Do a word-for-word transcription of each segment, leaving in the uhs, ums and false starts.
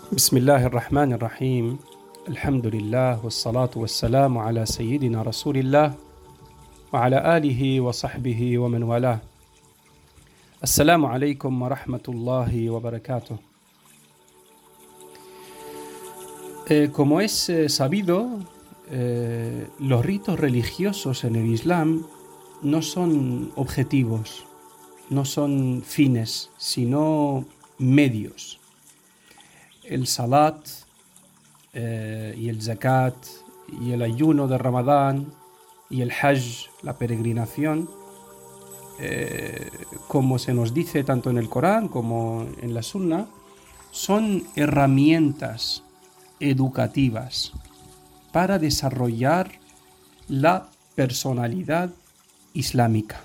بسم الله الرحمن الرحيم الحمد لله والصلاة والسلام على سيدنا رسول الله وعلى آله وصحبه ومن والاه. السلام عليكم ورحمة الله وبركاته. Eh, como es eh, sabido, eh, los ritos religiosos en el Islam no son objetivos, no son fines, sino medios. El salat eh, y el zakat y el ayuno de Ramadán y el hajj, la peregrinación, eh, como se nos dice tanto en el Corán como en la Sunna, son herramientas educativas para desarrollar la personalidad islámica.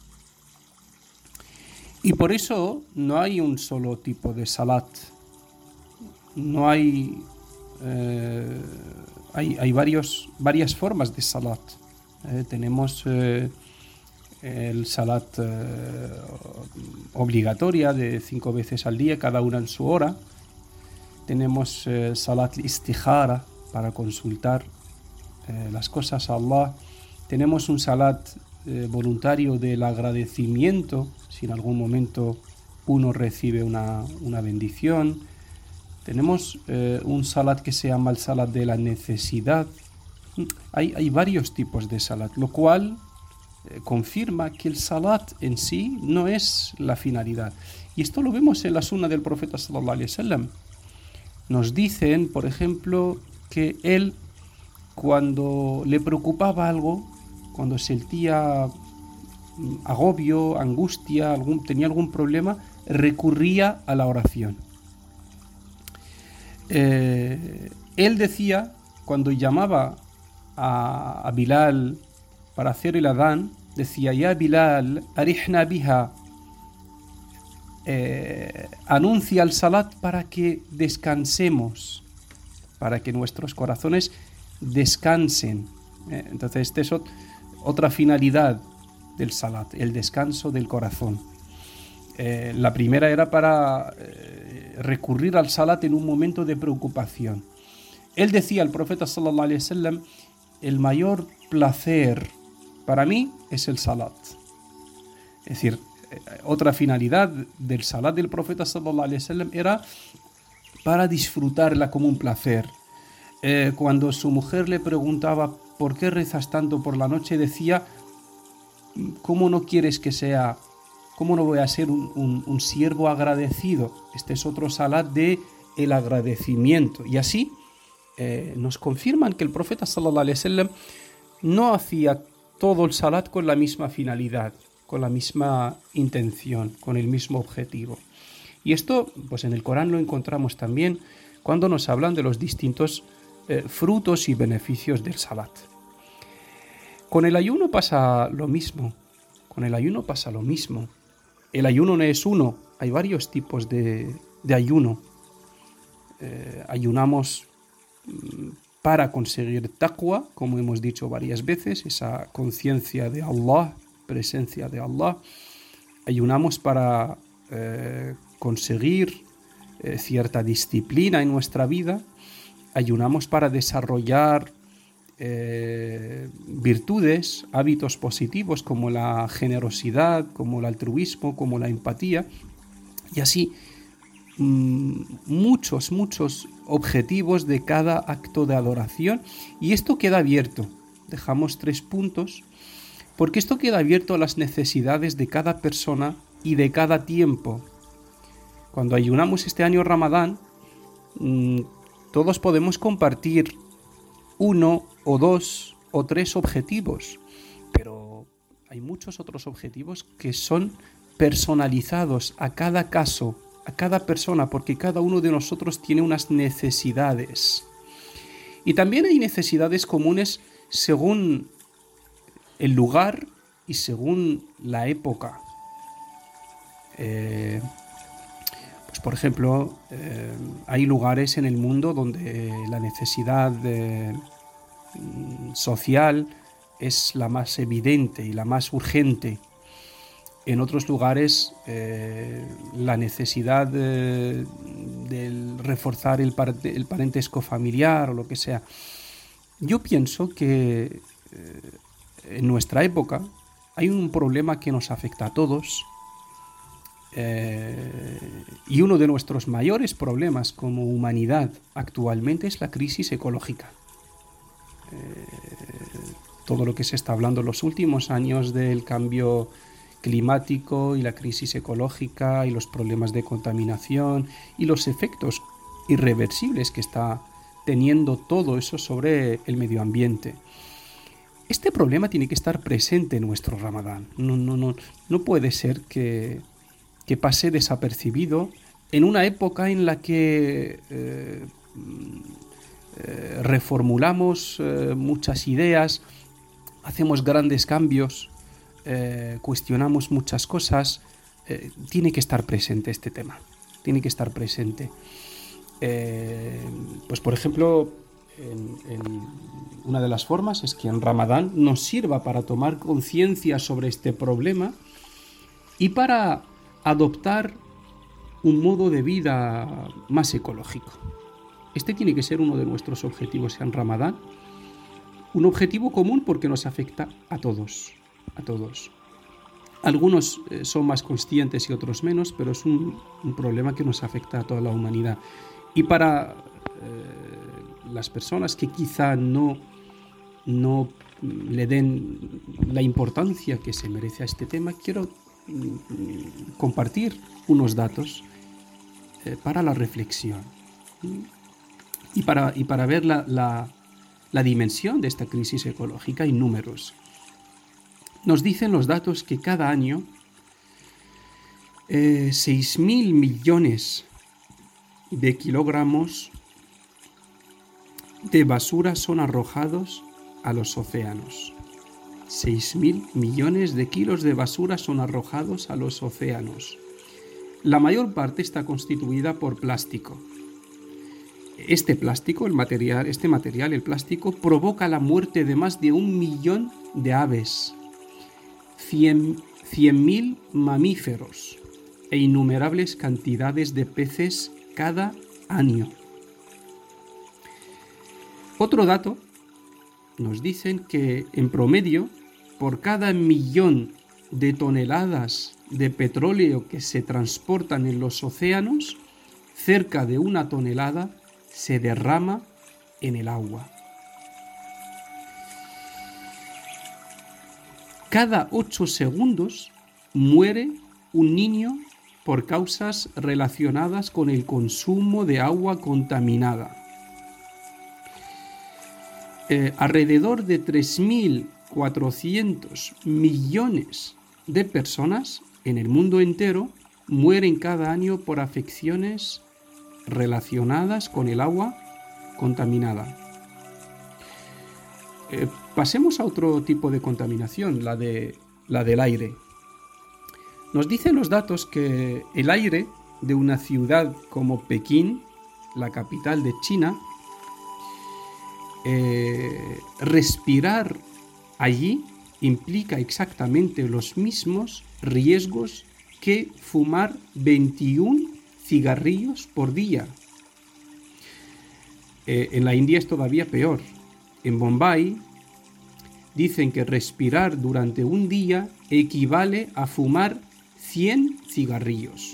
Y por eso no hay un solo tipo de salat. No hay, eh, hay, hay varios, varias formas de salat. Eh, tenemos eh, el salat eh, obligatoria de cinco veces al día, cada una en su hora. Tenemos eh, salat istijara para consultar eh, las cosas a Allah. Tenemos un salat eh, voluntario del agradecimiento, si en algún momento uno recibe una, una bendición. Tenemos eh, un salat que se llama el salat de la necesidad. Hay, hay varios tipos de salat, lo cual eh, confirma que el salat en sí no es la finalidad. Y esto lo vemos en la sunna del profeta sallallahu alaihi wasallam. Nos dicen, por ejemplo, que él, cuando le preocupaba algo, cuando sentía agobio, angustia, algún, tenía algún problema, recurría a la oración. Eh, él decía, cuando llamaba a, a Bilal para hacer el adán, decía: Ya Bilal, arihna biha, eh, anuncia el salat para que descansemos, para que nuestros corazones descansen. Eh, entonces, esta es ot- otra finalidad del salat, el descanso del corazón. Eh, la primera era para eh, recurrir al salat en un momento de preocupación. Él decía, el profeta sallallahu alaihi wasallam: el mayor placer para mí es el salat. Es decir, eh, otra finalidad del salat del profeta sallallahu alaihi wasallam era para disfrutarla como un placer. Eh, cuando su mujer le preguntaba: ¿por qué rezas tanto por la noche?, decía: ¿cómo no quieres que sea? ¿Cómo no voy a ser un, un, un siervo agradecido? Este es otro salat de el agradecimiento. Y así eh, nos confirman que el profeta sallallahu alaihi wasallam no hacía todo el salat con la misma finalidad, con la misma intención, con el mismo objetivo. Y esto, pues en el Corán lo encontramos también cuando nos hablan de los distintos eh, frutos y beneficios del salat. Con el ayuno pasa lo mismo. Con el ayuno pasa lo mismo. El ayuno no es uno, hay varios tipos de, de ayuno. Eh, ayunamos para conseguir taqwa, como hemos dicho varias veces, esa conciencia de Allah, presencia de Allah. Ayunamos para eh, conseguir eh, cierta disciplina en nuestra vida. Ayunamos para desarrollar Eh, virtudes, hábitos positivos como la generosidad, como el altruismo, como la empatía, y así mmm, muchos, muchos objetivos de cada acto de adoración. Y esto queda abierto. Dejamos tres puntos, porque esto queda abierto a las necesidades de cada persona y de cada tiempo. Cuando ayunamos este año Ramadán, mmm, todos podemos compartir uno o dos o tres objetivos, pero hay muchos otros objetivos que son personalizados a cada caso, a cada persona, porque cada uno de nosotros tiene unas necesidades. Y también hay necesidades comunes según el lugar y según la época. Eh, pues por ejemplo, eh, hay lugares en el mundo donde la necesidad de social es la más evidente y la más urgente. En otros lugares eh, la necesidad eh, del reforzar el, par- el parentesco familiar o lo que sea. Yo pienso que eh, en nuestra época hay un problema que nos afecta a todos, eh, y uno de nuestros mayores problemas como humanidad actualmente es la crisis ecológica. Eh, todo lo que se está hablando en los últimos años del cambio climático y la crisis ecológica y los problemas de contaminación y los efectos irreversibles que está teniendo todo eso sobre el medio ambiente. Este problema tiene que estar presente en nuestro Ramadán. No, no, no, no puede ser que, que pase desapercibido en una época en la que eh, eh, reformulamos eh, muchas ideas, hacemos grandes cambios, eh, cuestionamos muchas cosas. Eh, tiene que estar presente este tema. Tiene que estar presente. Eh, pues por ejemplo, en, en una de las formas es que en Ramadán nos sirva para tomar conciencia sobre este problema y para adoptar un modo de vida más ecológico. Este tiene que ser uno de nuestros objetivos en Ramadán, un objetivo común porque nos afecta a todos, a todos. Algunos eh, son más conscientes y otros menos, pero es un, un problema que nos afecta a toda la humanidad. Y para eh, las personas que quizá no, no le den la importancia que se merece a este tema, quiero mm, compartir unos datos eh, para la reflexión y para, y para ver la, la, la dimensión de esta crisis ecológica y números. Nos dicen los datos que cada año eh, seis mil millones de kilogramos de basura son arrojados a los océanos. seis mil millones de kilos de basura son arrojados a los océanos. La mayor parte está constituida por plástico. Este plástico, el material, este material, el plástico, provoca la muerte de más de un millón de aves, cien mil mamíferos e innumerables cantidades de peces cada año. Otro dato, nos dicen que en promedio, por cada millón de toneladas de petróleo que se transportan en los océanos, cerca de una tonelada se derrama en el agua. Cada ocho segundos muere un niño por causas relacionadas con el consumo de agua contaminada. Eh, alrededor de tres mil cuatrocientos millones de personas en el mundo entero mueren cada año por afecciones relacionadas con el agua contaminada. Eh, pasemos a otro tipo de contaminación, la, de, la del aire. Nos dicen los datos que el aire de una ciudad como Pekín, la capital de China, eh, respirar allí implica exactamente los mismos riesgos que fumar veintiún cigarrillos por día. Eh, en la India es todavía peor. En Bombay dicen que respirar durante un día equivale a fumar cien cigarrillos.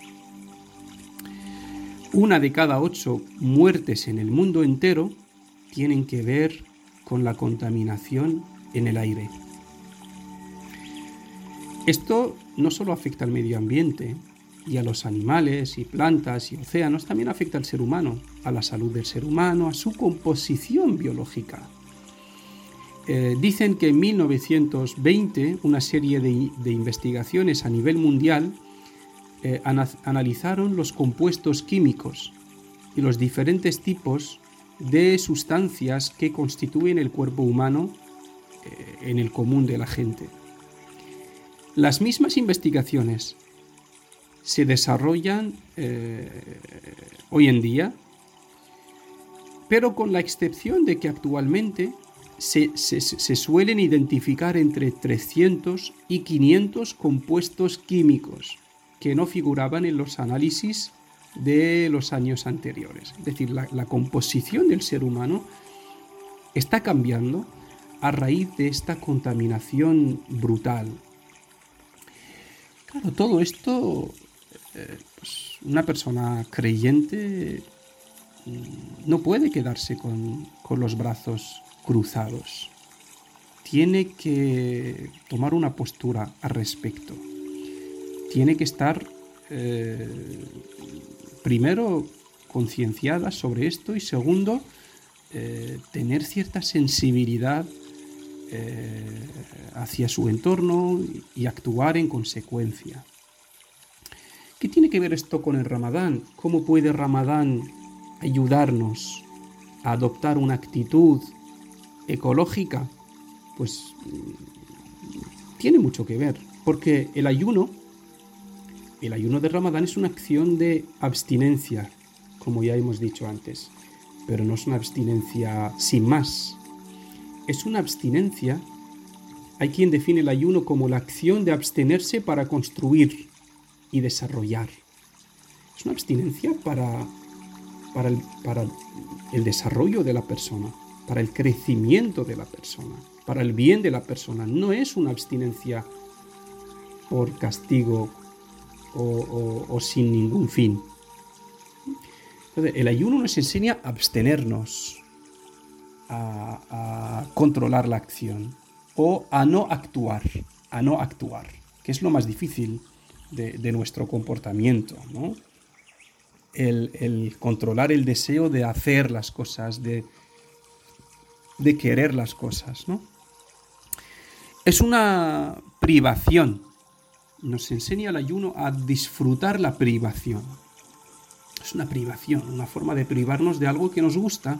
Una de cada ocho muertes en el mundo entero tienen que ver con la contaminación en el aire. Esto no solo afecta al medio ambiente y a los animales y plantas y océanos, también afecta al ser humano, a la salud del ser humano, a su composición biológica. Eh, dicen que en mil novecientos veinte una serie de, de investigaciones a nivel mundial eh, ana, analizaron los compuestos químicos y los diferentes tipos de sustancias que constituyen el cuerpo humano eh, en el común de la gente. Las mismas investigaciones se desarrollan eh, hoy en día, pero con la excepción de que actualmente se, se, se suelen identificar entre trescientos y quinientos compuestos químicos que no figuraban en los análisis de los años anteriores. Es decir, la, la composición del ser humano está cambiando a raíz de esta contaminación brutal. Claro, todo esto, eh, pues una persona creyente no puede quedarse con, con los brazos cruzados. Tiene que tomar una postura al respecto. Tiene que estar eh, primero concienciada sobre esto y segundo, eh, tener cierta sensibilidad eh, hacia su entorno y actuar en consecuencia. ¿Qué tiene que ver esto con el Ramadán? ¿Cómo puede Ramadán ayudarnos a adoptar una actitud ecológica? Pues tiene mucho que ver, porque el ayuno, el ayuno de Ramadán es una acción de abstinencia, como ya hemos dicho antes, pero no es una abstinencia sin más. Es una abstinencia, hay quien define el ayuno como la acción de abstenerse para construir y desarrollar. Es una abstinencia para, para, el, para el desarrollo de la persona, para el crecimiento de la persona, para el bien de la persona. No es una abstinencia por castigo o, o, o sin ningún fin. Entonces, el ayuno nos enseña a abstenernos, a, a controlar la acción o a no actuar, a no actuar, que es lo más difícil de, de nuestro comportamiento, ¿no? El, el controlar el deseo de hacer las cosas, de, de querer las cosas, ¿no? Es una privación. Nos enseña el ayuno a disfrutar la privación. Es una privación, una forma de privarnos de algo que nos gusta.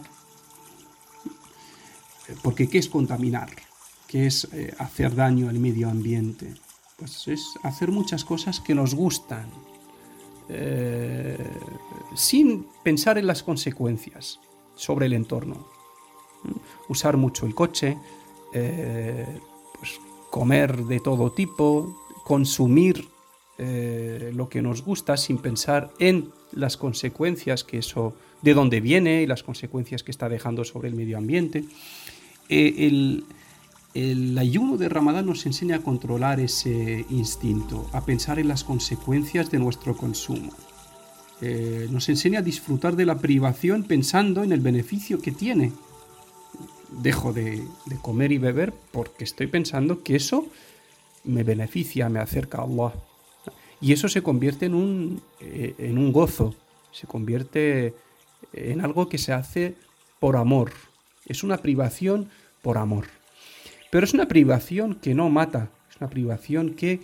Porque ¿qué es contaminar? ¿Qué es eh, hacer daño al medio ambiente? Pues es hacer muchas cosas que nos gustan, eh, sin pensar en las consecuencias sobre el entorno. Usar mucho el coche, eh, pues comer de todo tipo, consumir eh, lo que nos gusta sin pensar en las consecuencias que eso, de dónde viene y las consecuencias que está dejando sobre el medio ambiente. Eh, el, el ayuno de Ramadán nos enseña a controlar ese instinto, a pensar en las consecuencias de nuestro consumo. Eh, nos enseña a disfrutar de la privación pensando en el beneficio que tiene. Dejo de, de comer y beber porque estoy pensando que eso me beneficia, me acerca a Allah. Y eso se convierte en un, eh, en un gozo, se convierte en algo que se hace por amor. Es una privación por amor. Pero es una privación que no mata, es una privación que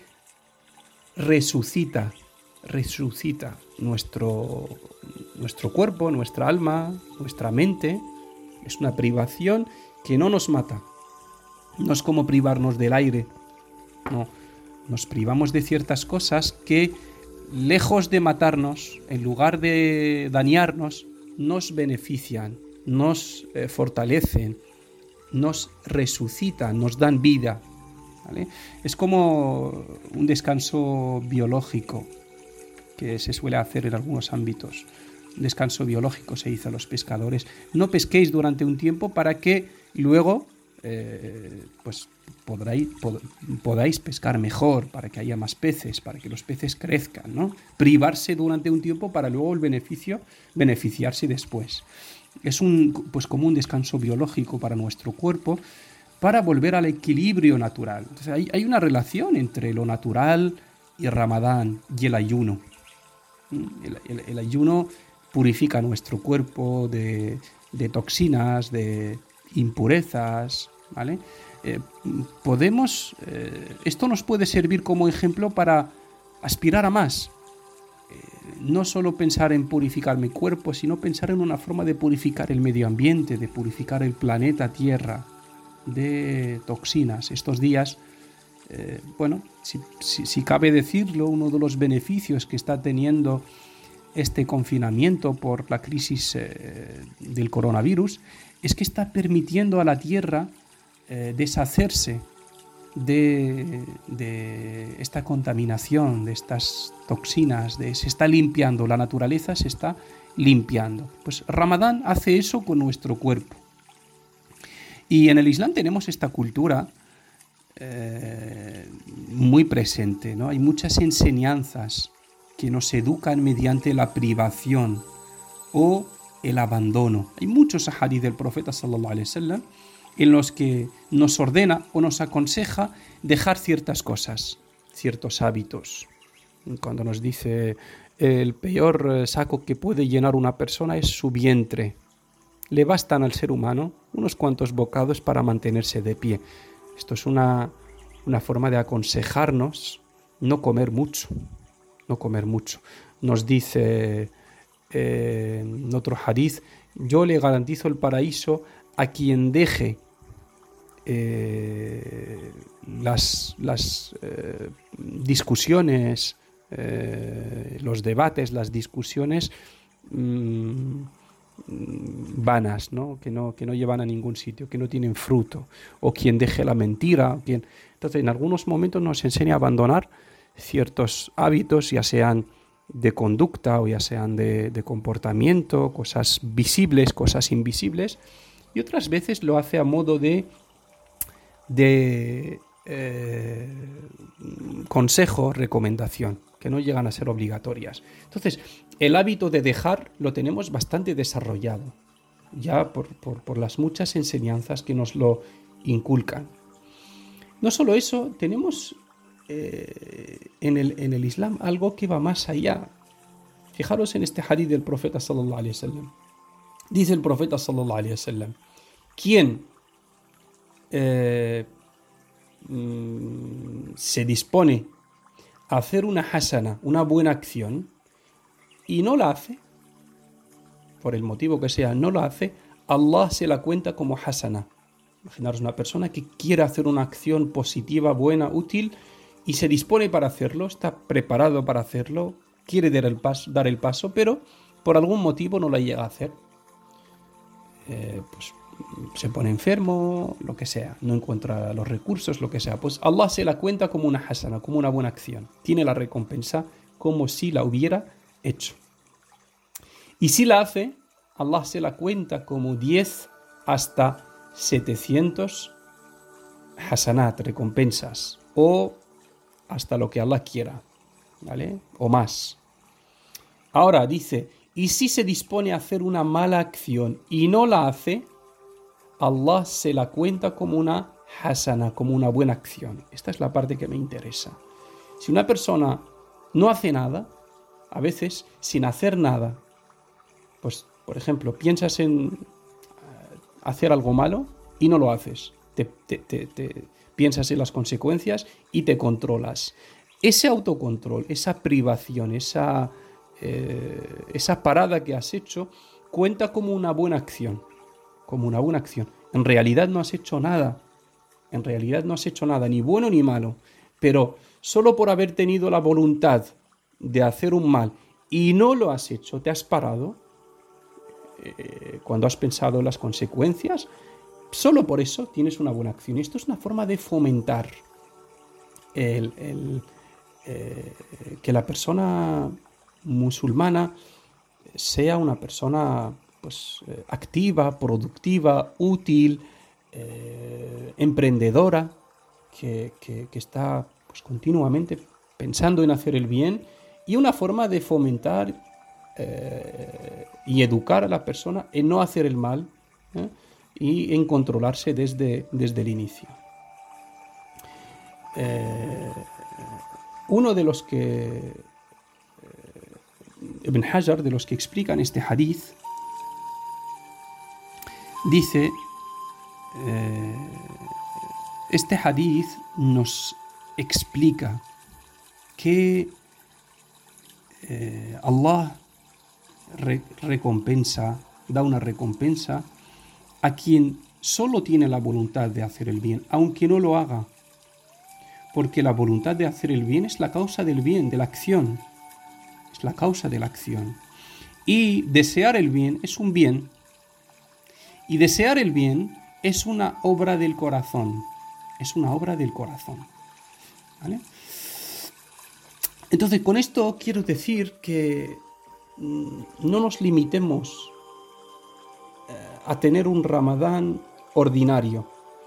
resucita, resucita nuestro, nuestro cuerpo, nuestra alma, nuestra mente. Es una privación que no nos mata. No es como privarnos del aire. No, nos privamos de ciertas cosas que, lejos de matarnos, en lugar de dañarnos, nos benefician, nos eh, fortalecen, nos resucitan, nos dan vida, ¿vale? Es como un descanso biológico que se suele hacer en algunos ámbitos. Un descanso biológico se dice a los pescadores. No pesquéis durante un tiempo para que luego eh, pues podráis, pod, podáis pescar mejor, para que haya más peces, para que los peces crezcan, ¿no? Privarse durante un tiempo para luego el beneficio, beneficiarse después. Es un, pues como un descanso biológico para nuestro cuerpo, para volver al equilibrio natural. Entonces, hay, hay una relación entre lo natural y Ramadán y el ayuno. El, el, el ayuno purifica nuestro cuerpo de, de toxinas, de impurezas, ¿vale? Eh, podemos, eh, esto nos puede servir como ejemplo para aspirar a más. No solo pensar en purificar mi cuerpo, sino pensar en una forma de purificar el medio ambiente, de purificar el planeta Tierra de toxinas. Estos días, eh, bueno, si, si, si cabe decirlo, uno de los beneficios que está teniendo este confinamiento por la crisis eh, del coronavirus es que está permitiendo a la Tierra eh, deshacerse de, de esta contaminación, de estas toxinas, de, se está limpiando, la naturaleza se está limpiando. Pues Ramadán hace eso con nuestro cuerpo. Y en el Islam tenemos esta cultura eh, muy presente, ¿no? Hay muchas enseñanzas que nos educan mediante la privación o el abandono. Hay muchos hadith del profeta sallallahu alaihi wasallam en los que nos ordena o nos aconseja dejar ciertas cosas, ciertos hábitos. Cuando nos dice el peor saco que puede llenar una persona es su vientre. Le bastan al ser humano unos cuantos bocados para mantenerse de pie. Esto es una, una forma de aconsejarnos no comer mucho, no comer mucho. Nos dice eh, en otro hadith, yo le garantizo el paraíso a quien deje eh, las, las eh, discusiones, eh, los debates, las discusiones mmm, vanas, ¿no? Que no, que no llevan a ningún sitio, que no tienen fruto, o quien deje la mentira. O quien... Entonces, en algunos momentos nos enseña a abandonar ciertos hábitos, ya sean de conducta o ya sean de, de comportamiento, cosas visibles, cosas invisibles, y otras veces lo hace a modo de, de eh, consejo, recomendación, que no llegan a ser obligatorias. Entonces, el hábito de dejar lo tenemos bastante desarrollado, ya por, por, por las muchas enseñanzas que nos lo inculcan. No solo eso, tenemos eh, en, el, en el Islam algo que va más allá. Fijaros en este hadith del profeta sallallahu alaihi wasallam. Dice el profeta sallallahu alaihi wasallam, quien eh, mm, se dispone a hacer una hasana, una buena acción, y no la hace, por el motivo que sea, no la hace, Allah se la cuenta como hasana. Imaginaros una persona que quiere hacer una acción positiva, buena, útil, y se dispone para hacerlo, está preparado para hacerlo, quiere dar el paso, dar el paso pero por algún motivo no la llega a hacer. Eh, pues se pone enfermo, lo que sea, no encuentra los recursos, lo que sea. Pues Allah se la cuenta como una hasana, como una buena acción. Tiene la recompensa como si la hubiera hecho. Y si la hace, Allah se la cuenta como diez hasta setecientos hasanat, recompensas, o hasta lo que Allah quiera, ¿vale? O más. Ahora dice, y si se dispone a hacer una mala acción y no la hace, Allah se la cuenta como una hasana, como una buena acción. Esta es la parte que me interesa. Si una persona no hace nada, a veces sin hacer nada, pues por ejemplo, piensas en hacer algo malo y no lo haces. Te, te, te, te piensas en las consecuencias y te controlas. Ese autocontrol, esa privación, esa, eh, esa parada que has hecho, cuenta como una buena acción. Como una buena acción. En realidad no has hecho nada. En realidad no has hecho nada, ni bueno ni malo. Pero solo por haber tenido la voluntad de hacer un mal y no lo has hecho, te has parado, eh, cuando has pensado en las consecuencias, solo por eso tienes una buena acción. Y esto es una forma de fomentar el, el, eh, que la persona musulmana sea una persona pues, eh, activa, productiva, útil, eh, emprendedora, que, que, que está pues, continuamente pensando en hacer el bien, y una forma de fomentar eh, y educar a la persona en no hacer el mal, ¿eh? Y en controlarse desde, desde el inicio. Eh, uno de los que eh, Ibn Hajar, de los que explican este hadith, dice eh, este hadith nos explica que eh, Allah re- recompensa, da una recompensa a quien solo tiene la voluntad de hacer el bien, aunque no lo haga, porque la voluntad de hacer el bien es la causa del bien, de la acción, es la causa de la acción. Y desear el bien es un bien, y desear el bien es una obra del corazón. es una obra del corazón. ¿Vale? Entonces, con esto quiero decir que mmm, no nos limitemos eh, a tener un Ramadán ordinario,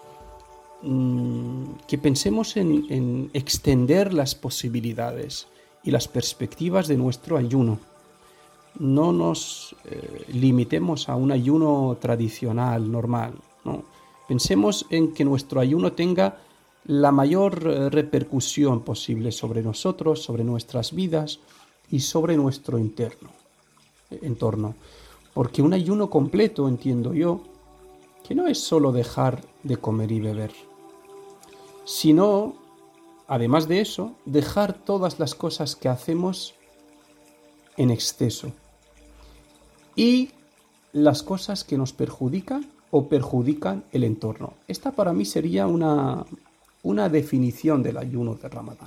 mmm, que pensemos en, en extender las posibilidades y las perspectivas de nuestro ayuno. No nos eh, limitemos a un ayuno tradicional, normal, ¿no? Pensemos en que nuestro ayuno tenga la mayor eh, repercusión posible sobre nosotros, sobre nuestras vidas y sobre nuestro interno, eh, entorno. Porque un ayuno completo, entiendo yo, que no es solo dejar de comer y beber, sino, además de eso, dejar todas las cosas que hacemos en exceso y las cosas que nos perjudican o perjudican el entorno. Esta para mí sería una, una definición del ayuno de Ramadán.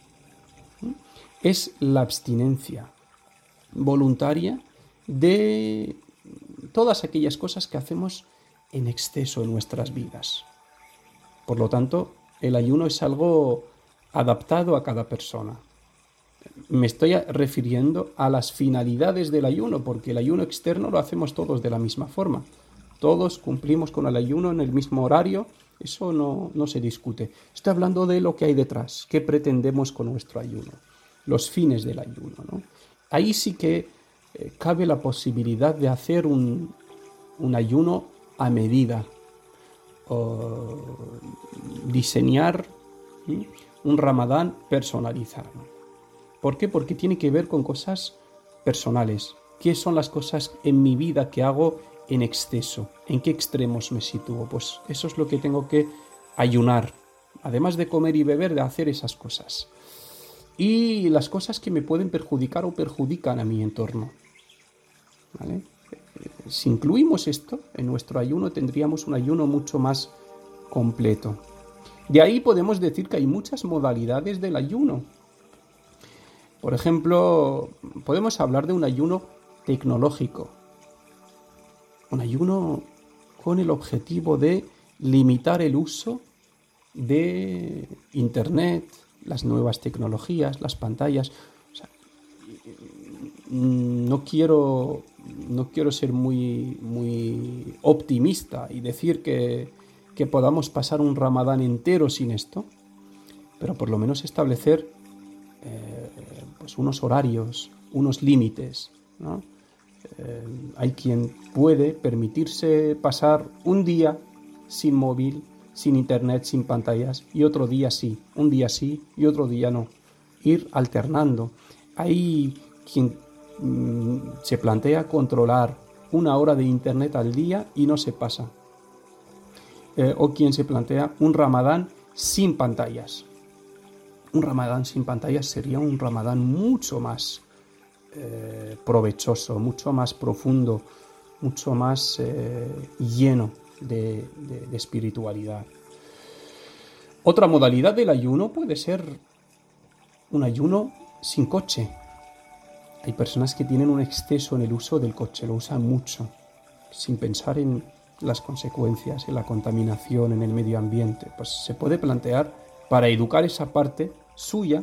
Es la abstinencia voluntaria de todas aquellas cosas que hacemos en exceso en nuestras vidas. Por lo tanto, el ayuno es algo adaptado a cada persona. Me estoy refiriendo a las finalidades del ayuno, porque el ayuno externo lo hacemos todos de la misma forma. Todos cumplimos con el ayuno en el mismo horario, eso no, no se discute. Estoy hablando de lo que hay detrás, qué pretendemos con nuestro ayuno, los fines del ayuno, ¿no? Ahí sí que eh, cabe la posibilidad de hacer un, un ayuno a medida, o diseñar ¿sí? un Ramadán personalizado. ¿Por qué? Porque tiene que ver con cosas personales. ¿Qué son las cosas en mi vida que hago en exceso? ¿En qué extremos me sitúo? Pues eso es lo que tengo que ayunar. Además de comer y beber, de hacer esas cosas. Y las cosas que me pueden perjudicar o perjudican a mi entorno. ¿Vale? Si incluimos esto en nuestro ayuno, tendríamos un ayuno mucho más completo. De ahí podemos decir que hay muchas modalidades del ayuno. Por ejemplo, podemos hablar de un ayuno tecnológico, un ayuno con el objetivo de limitar el uso de Internet, las nuevas tecnologías, las pantallas. O sea, no quiero, no quiero ser muy, muy optimista y decir que, que podamos pasar un Ramadán entero sin esto, pero por lo menos establecer eh, pues unos horarios, unos límites, ¿no? Eh, hay quien puede permitirse pasar un día sin móvil, sin internet, sin pantallas, y otro día sí, un día sí y otro día no. Ir alternando. Hay quien mmm, se plantea controlar una hora de internet al día y no se pasa. Eh, o quien se plantea un Ramadán sin pantallas. Un Ramadán sin pantallas sería un Ramadán mucho más eh, provechoso, mucho más profundo, mucho más eh, lleno de, de, de espiritualidad. Otra modalidad del ayuno puede ser un ayuno sin coche. Hay personas que tienen un exceso en el uso del coche, lo usan mucho, sin pensar en las consecuencias, en la contaminación, en el medio ambiente. Pues se puede plantear, para educar esa parte suya,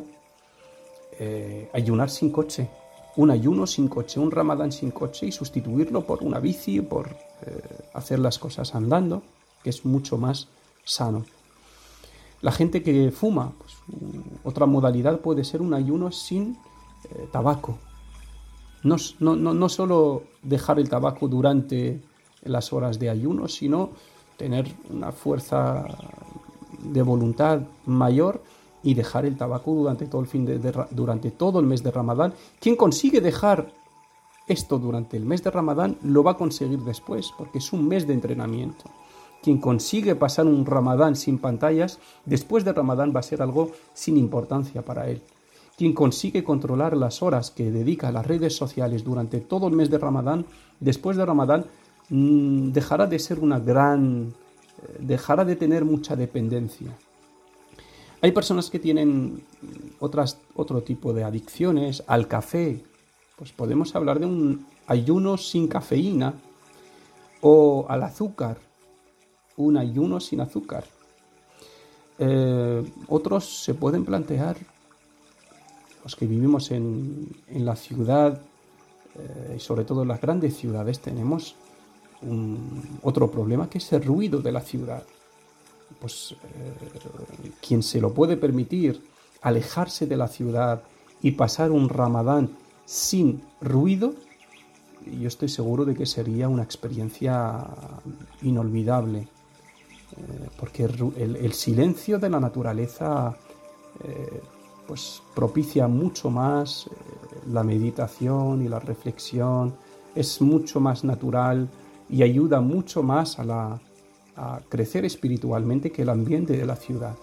eh, ayunar sin coche, un ayuno sin coche, un Ramadán sin coche, y sustituirlo por una bici, por eh, hacer las cosas andando, que es mucho más sano. La gente que fuma, pues, otra modalidad puede ser un ayuno sin eh, tabaco. No, no, no, no solo dejar el tabaco durante las horas de ayuno, sino tener una fuerza de voluntad mayor y dejar el tabaco durante todo el fin de, de, durante todo el mes de Ramadán. Quien consigue dejar esto durante el mes de Ramadán lo va a conseguir después, porque es un mes de entrenamiento. Quien consigue pasar un Ramadán sin pantallas, después de Ramadán va a ser algo sin importancia para él. Quien consigue controlar las horas que dedica a las redes sociales durante todo el mes de Ramadán, después de Ramadán mmm, dejará de ser una gran... Eh, dejará de tener mucha dependencia. Hay personas que tienen otras, otro tipo de adicciones al café. Pues podemos hablar de un ayuno sin cafeína, o al azúcar, un ayuno sin azúcar. Eh, otros se pueden plantear, los que vivimos en, en la ciudad, eh, y sobre todo en las grandes ciudades, tenemos un, otro problema, que es el ruido de la ciudad. Pues eh, quien se lo puede permitir, alejarse de la ciudad y pasar un Ramadán sin ruido, yo estoy seguro de que sería una experiencia inolvidable, eh, porque el, el silencio de la naturaleza eh, pues propicia mucho más eh, la meditación y la reflexión, es mucho más natural y ayuda mucho más a, la, a crecer espiritualmente que el ambiente de la ciudad.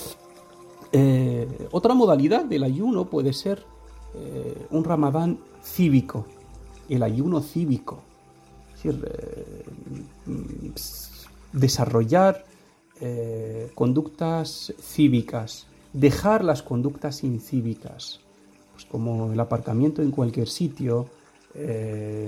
Eh, otra modalidad del ayuno puede ser eh, un Ramadán cívico, el ayuno cívico, es decir, eh, desarrollar eh, conductas cívicas, dejar las conductas incívicas, pues como el aparcamiento en cualquier sitio, eh,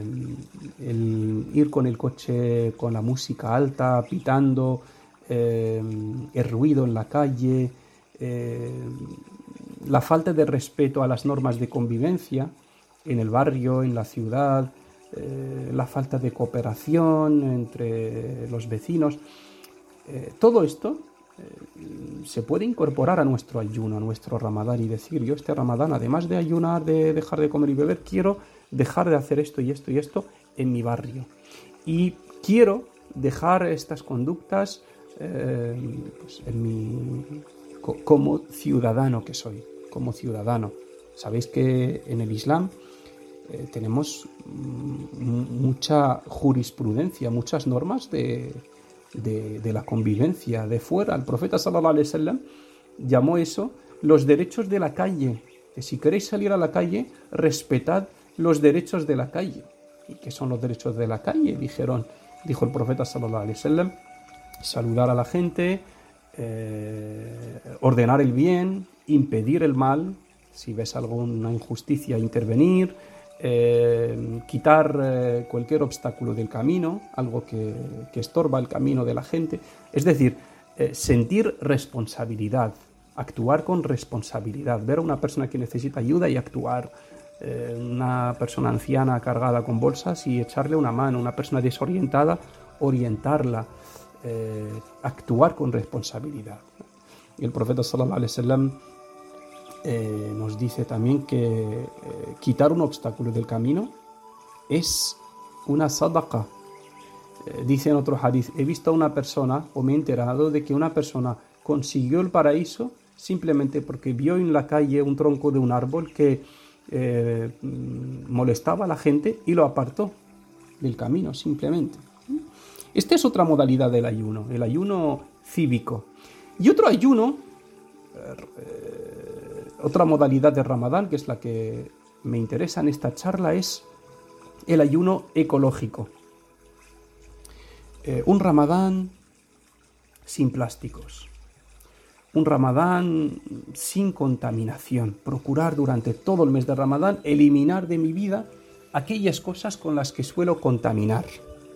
el ir con el coche con la música alta, pitando, eh, el ruido en la calle, eh, la falta de respeto a las normas de convivencia en el barrio, en la ciudad, eh, la falta de cooperación entre los vecinos. Eh, todo esto eh, se puede incorporar a nuestro ayuno, a nuestro Ramadán, y decir, yo este Ramadán, además de ayunar, de dejar de comer y beber, quiero dejar de hacer esto y esto y esto en mi barrio. Y quiero dejar estas conductas eh, pues en mi, co- como ciudadano que soy, como ciudadano. Sabéis que en el Islam eh, tenemos m- mucha jurisprudencia, muchas normas de, de, de la convivencia de fuera. El profeta sallallahu alaihi wasallam llamó eso los derechos de la calle, que si queréis salir a la calle, respetad los derechos de la calle. ¿Y qué son los derechos de la calle? Dijeron, dijo el profeta sallallahu alaihi wasallam, saludar a la gente, eh, ordenar el bien, impedir el mal, si ves alguna injusticia, intervenir, eh, quitar eh, cualquier obstáculo del camino, algo que, que estorba el camino de la gente. Es decir, eh, sentir responsabilidad, actuar con responsabilidad, ver a una persona que necesita ayuda y actuar, eh, una persona anciana cargada con bolsas y echarle una mano, una persona desorientada, orientarla, eh, actuar con responsabilidad. Y el profeta sallallahu alaihi wasallam Eh, nos dice también que eh, quitar un obstáculo del camino es una sadaqa. Eh, dice en otro hadith, he visto a una persona, o me he enterado de que una persona consiguió el paraíso simplemente porque vio en la calle un tronco de un árbol que eh, molestaba a la gente y lo apartó del camino simplemente. Esta es otra modalidad del ayuno, el ayuno cívico. Y otro ayuno, eh, otra modalidad de Ramadán, que es la que me interesa en esta charla, es el ayuno ecológico. Eh, un Ramadán sin plásticos, un Ramadán sin contaminación. Procurar durante todo el mes de Ramadán eliminar de mi vida aquellas cosas con las que suelo contaminar.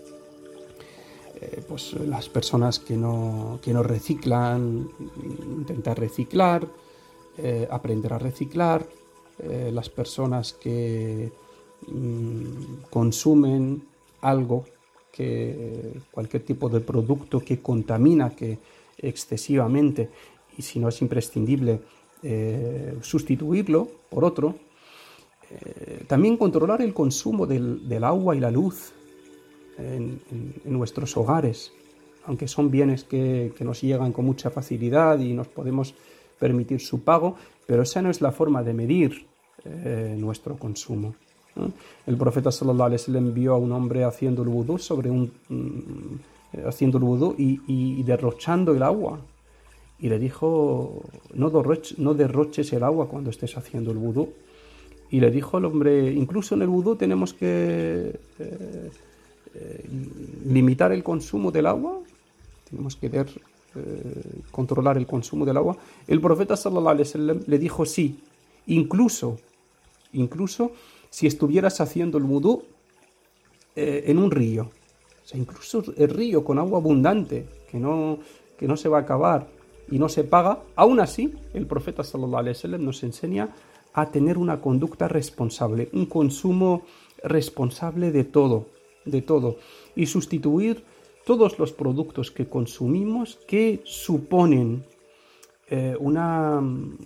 Eh, pues las personas que no, que no reciclan, intentar reciclar, Eh, aprender a reciclar, eh, las personas que mm, consumen algo, que cualquier tipo de producto que contamina que excesivamente, y si no es imprescindible eh, sustituirlo por otro. Eh, también controlar el consumo del, del agua y la luz en, en, en nuestros hogares, aunque son bienes que, que nos llegan con mucha facilidad y nos podemos permitir su pago, pero esa no es la forma de medir eh, nuestro consumo, ¿no? El profeta sallallahu alaihi wasallam vio a un hombre haciendo el vudú sobre un mm, haciendo el vudú y, y, y derrochando el agua, y le dijo, no, derroch, no derroches el agua cuando estés haciendo el vudú. Y le dijo al hombre, incluso en el vudú tenemos que eh, eh, limitar el consumo del agua, tenemos que ver Eh, controlar el consumo del agua. El profeta sallallahu alaihi wasallam le dijo sí, incluso incluso si estuvieras haciendo el vudú eh, en un río, o sea, incluso el río con agua abundante que no, que no se va a acabar, y no se paga, aún así el profeta sallallahu alaihi wasallam nos enseña a tener una conducta responsable, un consumo responsable de todo, de todo, y sustituir todos los productos que consumimos que suponen eh, una,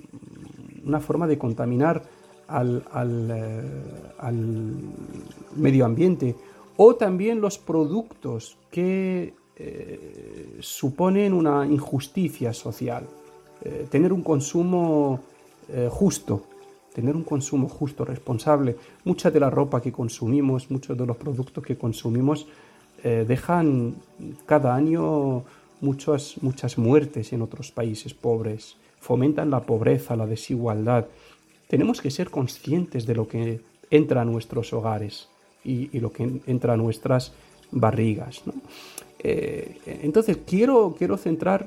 una forma de contaminar al, al, eh, al medio ambiente, o también los productos que eh, suponen una injusticia social. Eh, tener un consumo eh, justo, tener un consumo justo, responsable. Mucha de la ropa que consumimos, muchos de los productos que consumimos eh, dejan cada año muchas, muchas muertes en otros países pobres, fomentan la pobreza, la desigualdad. Tenemos que ser conscientes de lo que entra a nuestros hogares y, y lo que entra a nuestras barrigas, ¿no? Eh, entonces, quiero, quiero centrar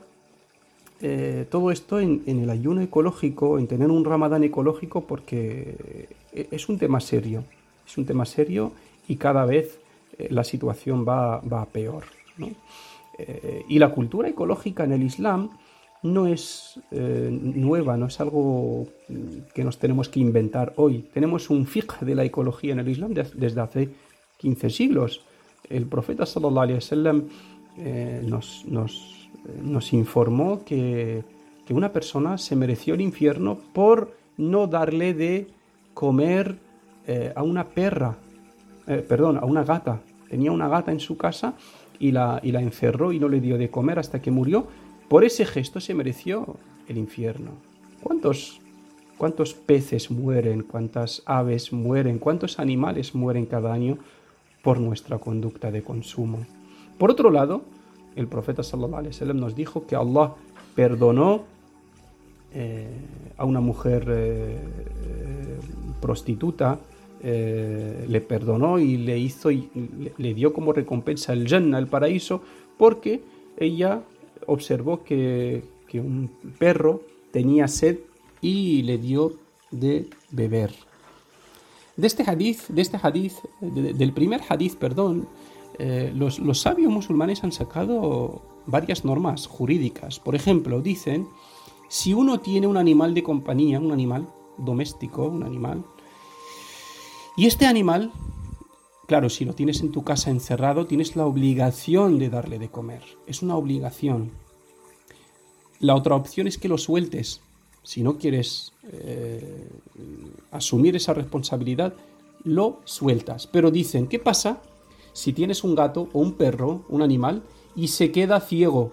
eh, todo esto en, en el ayuno ecológico, en tener un Ramadán ecológico, porque es un tema serio, es un tema serio y cada vez eh, la situación va, va a peor, ¿no? Eh, y la cultura ecológica en el Islam no es eh, nueva, no es algo que nos tenemos que inventar hoy. Tenemos un fiqh de la ecología en el Islam de, desde hace quince siglos. El profeta sallallahu alaihi wasallam eh, nos, nos, nos informó que, que una persona se mereció el infierno por no darle de comer eh, a una perra, eh, perdón, a una gata. Tenía una gata en su casa y la, y la encerró y no le dio de comer hasta que murió. Por ese gesto se mereció el infierno. ¿Cuántos, cuántos peces mueren? ¿Cuántas aves mueren? ¿Cuántos animales mueren cada año por nuestra conducta de consumo? Por otro lado, el profeta sallallahu alaihi wasallam nos dijo que Allah perdonó eh, a una mujer eh, prostituta, eh, le perdonó y le hizo y le, le dio como recompensa el Jannah, el paraíso, porque ella observó que, que un perro tenía sed y le dio de beber. De este hadith, de este hadith, de, del primer hadith, perdón, eh, los, los sabios musulmanes han sacado varias normas jurídicas. Por ejemplo, dicen, si uno tiene un animal de compañía, un animal doméstico, un animal, y este animal, claro, si lo tienes en tu casa encerrado, tienes la obligación de darle de comer. Es una obligación. La otra opción es que lo sueltes. Si no quieres eh, asumir esa responsabilidad, lo sueltas. Pero dicen, ¿qué pasa si tienes un gato o un perro, un animal, y se queda ciego?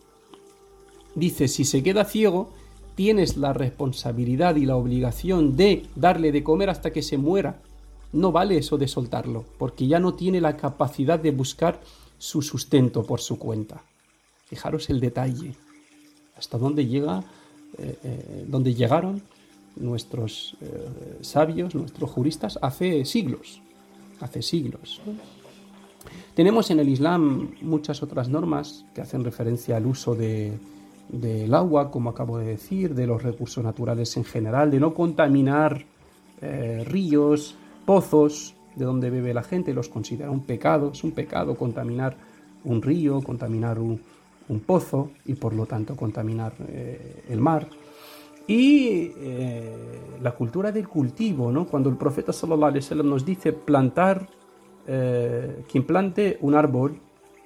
Dice, si se queda ciego, tienes la responsabilidad y la obligación de darle de comer hasta que se muera. No vale eso de soltarlo, porque ya no tiene la capacidad de buscar su sustento por su cuenta. Fijaros el detalle, hasta dónde llega, eh, eh, dónde llegaron nuestros eh, sabios, nuestros juristas, hace siglos, hace siglos. Tenemos en el Islam muchas otras normas que hacen referencia al uso de, del agua, como acabo de decir, de los recursos naturales en general, de no contaminar eh, ríos, pozos de donde bebe la gente, los considera un pecado. Es un pecado contaminar un río, contaminar un, un pozo y por lo tanto contaminar eh, el mar. Y eh, la cultura del cultivo, ¿no? Cuando el profeta sallallahu alaihi wasallam nos dice plantar, eh, quien plante un árbol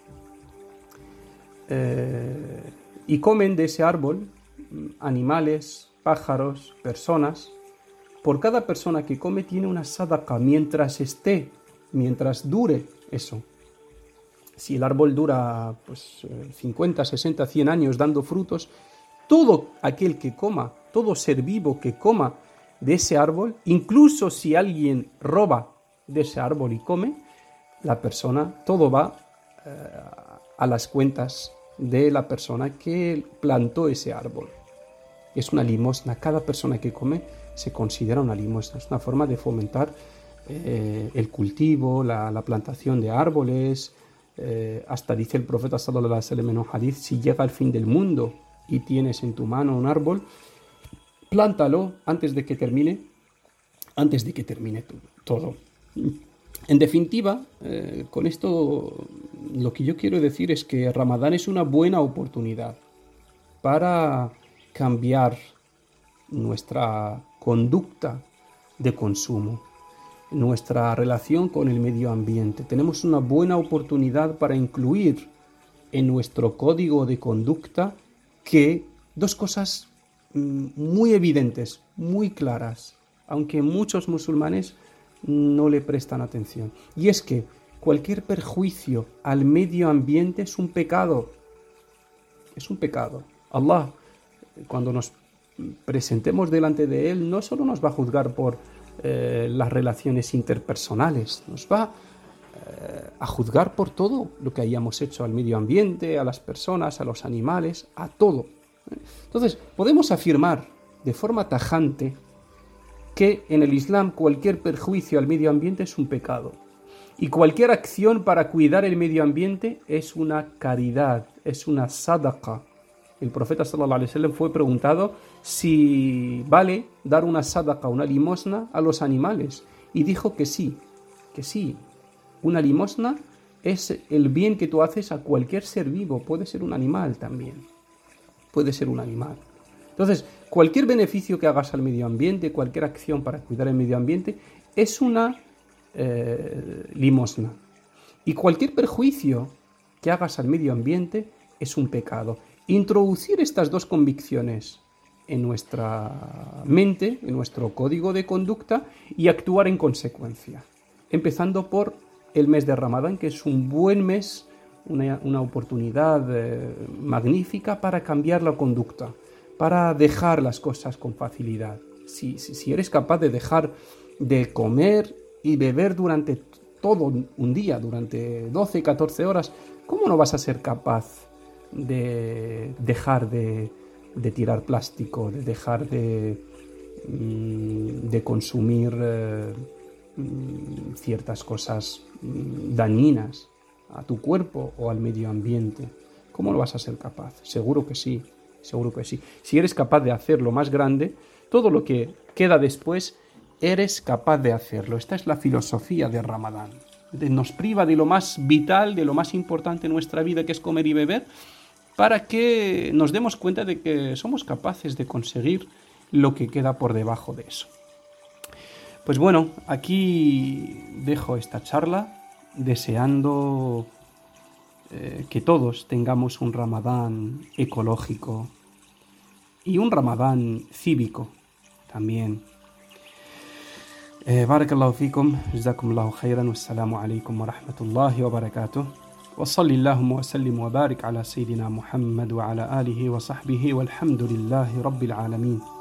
eh, y comen de ese árbol animales, pájaros, personas. Por cada persona que come tiene una sadaqa mientras esté, mientras dure eso. Si el árbol dura pues, cincuenta, sesenta, cien años dando frutos, todo aquel que coma, todo ser vivo que coma de ese árbol, incluso si alguien roba de ese árbol y come, la persona, todo va eh, a las cuentas de la persona que plantó ese árbol. Es una limosna, cada persona que come se considera una limosna, es una forma de fomentar eh, el cultivo, la, la plantación de árboles. Eh, hasta dice el profeta sallallahu alaihi wasallam en un hadith, si llega el fin del mundo y tienes en tu mano un árbol, plántalo antes de que termine, antes de que termine todo. En definitiva, eh, con esto lo que yo quiero decir es que Ramadán es una buena oportunidad para cambiar nuestra conducta de consumo, nuestra relación con el medio ambiente. Tenemos una buena oportunidad para incluir en nuestro código de conducta que dos cosas muy evidentes, muy claras, aunque muchos musulmanes no le prestan atención. Y es que cualquier perjuicio al medio ambiente es un pecado. Es un pecado. Allah, cuando nos presentemos delante de Él, no solo nos va a juzgar por eh, las relaciones interpersonales, nos va eh, a juzgar por todo lo que hayamos hecho al medio ambiente, a las personas, a los animales, a todo. Entonces, podemos afirmar de forma tajante que en el Islam cualquier perjuicio al medio ambiente es un pecado y cualquier acción para cuidar el medio ambiente es una caridad, es una sadaqa. El profeta sallallahu alaihi wasallam fue preguntado si vale dar una sadaqa, una limosna a los animales, y dijo que sí, que sí. Una limosna es el bien que tú haces a cualquier ser vivo, puede ser un animal también. Puede ser un animal. Entonces, cualquier beneficio que hagas al medio ambiente, cualquier acción para cuidar el medio ambiente, es una eh, limosna. Y cualquier perjuicio que hagas al medio ambiente es un pecado. Introducir estas dos convicciones en nuestra mente, en nuestro código de conducta, y actuar en consecuencia. Empezando por el mes de Ramadán, que es un buen mes, Una, una oportunidad eh, magnífica para cambiar la conducta, para dejar las cosas con facilidad. Si, si, si eres capaz de dejar de comer y beber durante todo un día, durante doce, catorce horas, ¿cómo no vas a ser capaz de dejar de, de tirar plástico, de dejar de, de consumir eh, ciertas cosas dañinas a tu cuerpo o al medio ambiente? ¿Cómo lo vas a ser capaz? Seguro que sí, seguro que sí. Si eres capaz de hacerlo más grande, todo lo que queda después, eres capaz de hacerlo. Esta es la filosofía de Ramadán. Nos priva de lo más vital, de lo más importante en nuestra vida, que es comer y beber, para que nos demos cuenta de que somos capaces de conseguir lo que queda por debajo de eso. Pues bueno, aquí dejo esta charla, deseando eh, que todos tengamos un Ramadán ecológico y un Ramadán cívico también. Eh, Barakallahu fikum, jazakumullahu khairan, wassalamu alaikum wa rahmatullahi wa barakatuh. Wa sallallahu wa sallim wa barik ala sayyidina Muhammad wa ala alihi wa sahbihi walhamdulillahi rabbil alamin.